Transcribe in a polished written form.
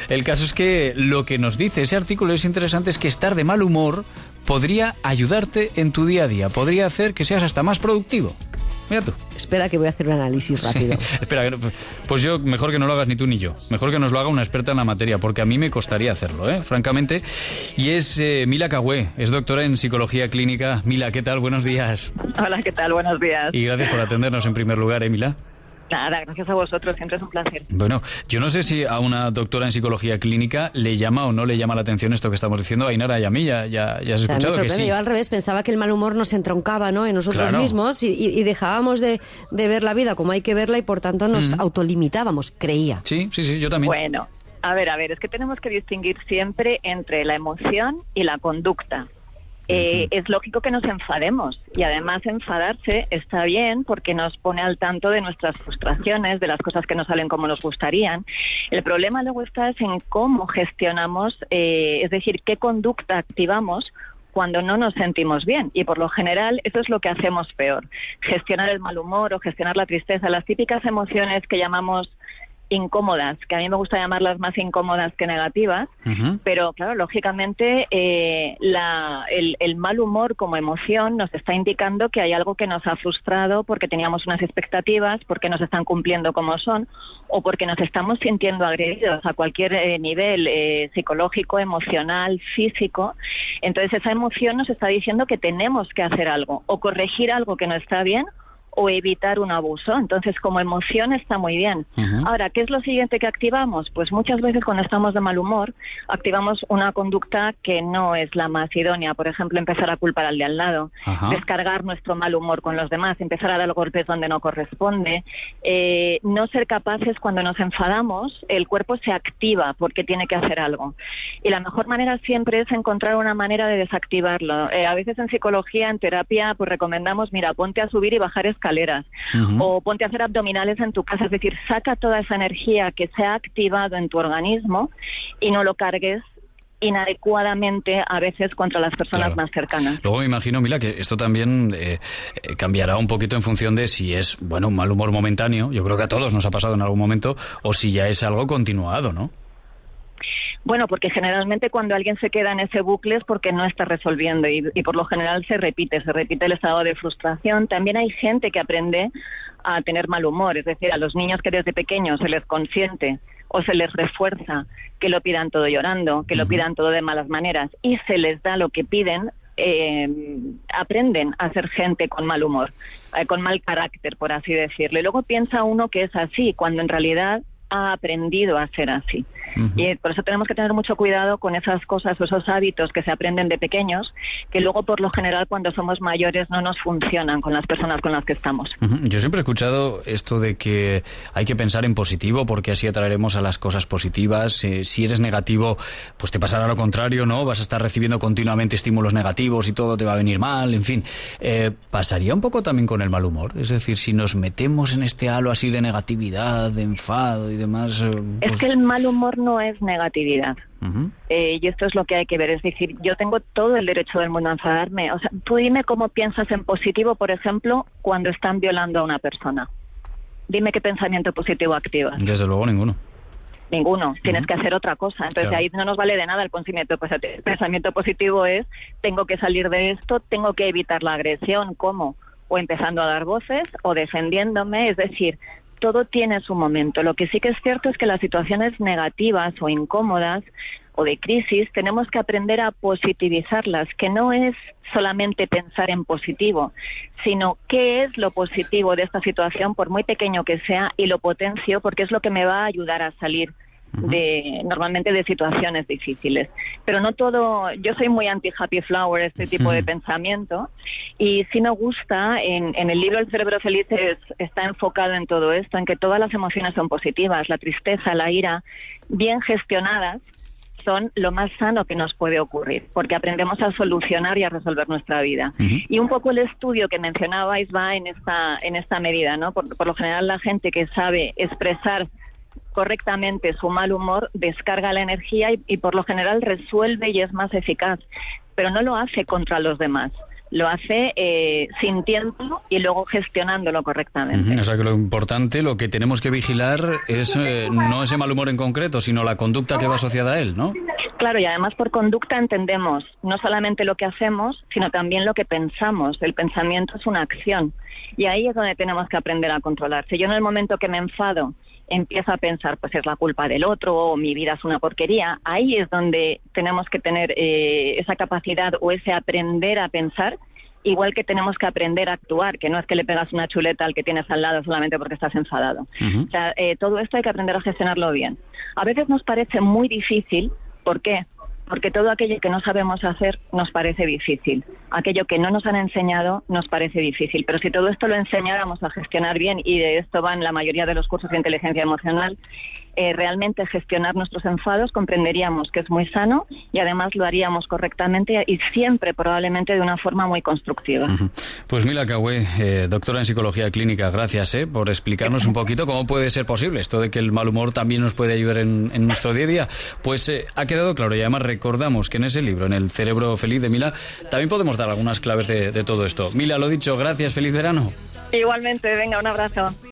el caso es que lo que nos dice ese artículo es interesante, es que estar de mal humor podría ayudarte en tu día a día, podría hacer que seas hasta más productivo. Mira tú. Espera que voy a hacer un análisis rápido. Sí, espera, pues yo mejor que no lo hagas ni tú ni yo. Mejor que nos lo haga una experta en la materia, porque a mí me costaría hacerlo, francamente. Y es Mila Cagüé, es doctora en psicología clínica. Mila, ¿qué tal? Buenos días. Hola, ¿qué tal? Buenos días. Y gracias por atendernos en primer lugar, Mila. Nada, gracias a vosotros, siempre es un placer. Bueno, yo no sé si a una doctora en psicología clínica le llama o no le llama la atención esto que estamos diciendo, a Ainara y a mí, ya has escuchado que sí. Yo al revés pensaba que el mal humor nos entroncaba, ¿no?, en nosotros mismos y dejábamos de ver la vida como hay que verla y por tanto nos autolimitábamos, creía. Sí, yo también. Bueno, a ver, es que tenemos que distinguir siempre entre la emoción y la conducta. Es lógico que nos enfademos y además enfadarse está bien porque nos pone al tanto de nuestras frustraciones, de las cosas que no salen como nos gustarían. El problema luego está en cómo gestionamos, es decir, qué conducta activamos cuando no nos sentimos bien, y por lo general eso es lo que hacemos peor, gestionar el mal humor o gestionar la tristeza, las típicas emociones que llamamos incómodas, que a mí me gusta llamarlas más incómodas que negativas, pero claro, lógicamente el mal humor como emoción nos está indicando que hay algo que nos ha frustrado porque teníamos unas expectativas, porque nos están cumpliendo como son, o porque nos estamos sintiendo agredidos a cualquier nivel psicológico, emocional, físico. Entonces esa emoción nos está diciendo que tenemos que hacer algo, o corregir algo que no está bien, o evitar un abuso. Entonces, como emoción está muy bien. Ahora, ¿qué es lo siguiente que activamos? Pues muchas veces cuando estamos de mal humor, activamos una conducta que no es la más idónea. Por ejemplo, empezar a culpar al de al lado, descargar nuestro mal humor con los demás, empezar a dar golpes donde no corresponde, no ser capaces, cuando nos enfadamos, el cuerpo se activa porque tiene que hacer algo. Y la mejor manera siempre es encontrar una manera de desactivarlo. A veces en psicología, en terapia, pues recomendamos, mira, ponte a subir y bajar escaleras, o ponte a hacer abdominales en tu casa, es decir, saca toda esa energía que se ha activado en tu organismo y no lo cargues inadecuadamente a veces contra las personas más cercanas. Luego me imagino, Mila, que esto también cambiará un poquito en función de si es, un mal humor momentáneo, yo creo que a todos nos ha pasado en algún momento, o si ya es algo continuado, ¿no? Bueno, porque generalmente cuando alguien se queda en ese bucle es porque no está resolviendo y por lo general se repite el estado de frustración. También hay gente que aprende a tener mal humor, es decir, a los niños que desde pequeños se les consiente o se les refuerza que lo pidan todo llorando, que lo pidan todo de malas maneras y se les da lo que piden, aprenden a ser gente con mal humor, con mal carácter, por así decirlo. Y luego piensa uno que es así, cuando en realidad ha aprendido a ser así. Y por eso tenemos que tener mucho cuidado con esas cosas o esos hábitos que se aprenden de pequeños, que luego por lo general cuando somos mayores no nos funcionan con las personas con las que estamos. Yo siempre he escuchado esto de que hay que pensar en positivo porque así atraeremos a las cosas positivas. Si eres negativo, pues te pasará lo contrario, ¿no? Vas a estar recibiendo continuamente estímulos negativos y todo te va a venir mal, en fin. ¿Pasaría un poco también con el mal humor? Es decir, si nos metemos en este halo así de negatividad, de enfado y demás... Es que el mal humor no es negatividad. Y esto es lo que hay que ver. Es decir, yo tengo todo el derecho del mundo a enfadarme. O sea, tú dime cómo piensas en positivo, por ejemplo, cuando están violando a una persona. Dime qué pensamiento positivo activas. Desde luego ninguno. Tienes que hacer otra cosa. Entonces ahí no nos vale de nada el pensamiento positivo es, tengo que salir de esto, tengo que evitar la agresión. ¿Cómo? O empezando a dar voces o defendiéndome, es decir, todo tiene su momento. Lo que sí que es cierto es que las situaciones negativas o incómodas o de crisis tenemos que aprender a positivizarlas, que no es solamente pensar en positivo, sino qué es lo positivo de esta situación, por muy pequeño que sea, y lo potencio porque es lo que me va a ayudar a salir normalmente de situaciones difíciles. Pero no todo, yo soy muy anti-happy flower, este tipo de pensamiento, y sí me gusta, en el libro El cerebro feliz está enfocado en todo esto, en que todas las emociones son positivas, la tristeza, la ira, bien gestionadas, son lo más sano que nos puede ocurrir, porque aprendemos a solucionar y a resolver nuestra vida. Y un poco el estudio que mencionabais va en esta medida, ¿no? Por lo general la gente que sabe expresar correctamente su mal humor descarga la energía y por lo general resuelve y es más eficaz, pero no lo hace contra los demás. lo hace sintiéndolo y luego gestionándolo correctamente. O sea que lo importante, lo que tenemos que vigilar es no ese mal humor en concreto, sino la conducta que va asociada a él, ¿no? Claro, y además por conducta entendemos no solamente lo que hacemos, sino también lo que pensamos. El pensamiento es una acción y ahí es donde tenemos que aprender a controlar. Si yo en el momento que me enfado empiezo a pensar, pues es la culpa del otro o mi vida es una porquería, ahí es donde tenemos que tener esa capacidad o ese aprender a pensar, igual que tenemos que aprender a actuar, que no es que le pegas una chuleta al que tienes al lado solamente porque estás enfadado. O sea, todo esto hay que aprender a gestionarlo bien. A veces nos parece muy difícil. ¿Por qué? Porque todo aquello que no sabemos hacer nos parece difícil. Aquello que no nos han enseñado nos parece difícil. Pero si todo esto lo enseñáramos a gestionar bien, y de esto van la mayoría de los cursos de inteligencia emocional, realmente gestionar nuestros enfados comprenderíamos que es muy sano y además lo haríamos correctamente y siempre probablemente de una forma muy constructiva. Pues Mila Caué, doctora en psicología clínica, gracias por explicarnos un poquito cómo puede ser posible esto de que el mal humor también nos puede ayudar en nuestro día a día. Pues ha quedado claro y además recordamos que en ese libro, en El cerebro feliz de Mila, también podemos dar algunas claves de todo esto. Mila, lo dicho, gracias, feliz verano. Igualmente, venga, un abrazo.